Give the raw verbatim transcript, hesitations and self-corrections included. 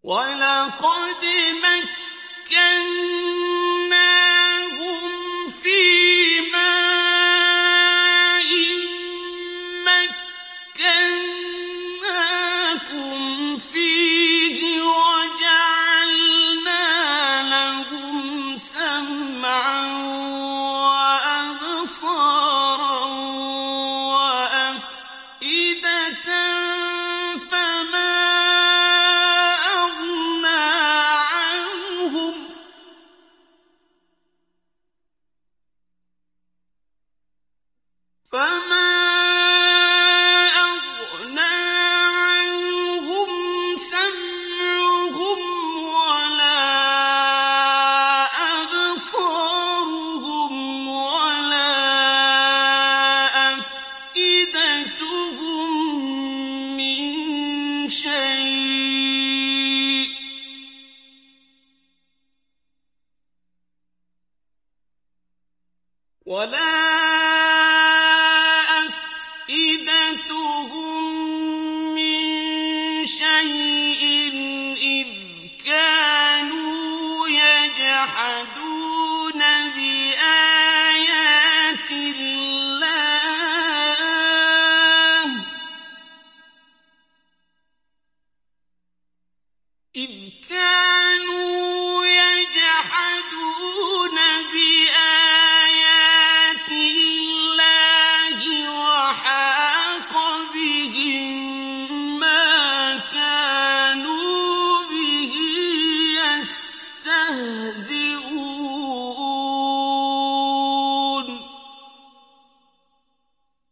وَلَقَدْ مَكَّنَّاهُمْ فِي مَاءٍ مَّكَّنَّاكُمْ فِيهِ وَجَعَلْنَا لَهُمْ سَمْعًا وَأَبْصَارًا وَأَفْئِدَةً فَمَا أَغْنَىٰ عَنْهُمْ فَمَا أَغْنَىٰ عَنْهُمْ سَمْعُهُمْ وَلَا أَبْصَارُهُمْ وَلَا أَفْئِدَتُهُم مِّن شَيْءٍ وَلَا أَفْئِدَتُهُم مِّن شَيْءٍ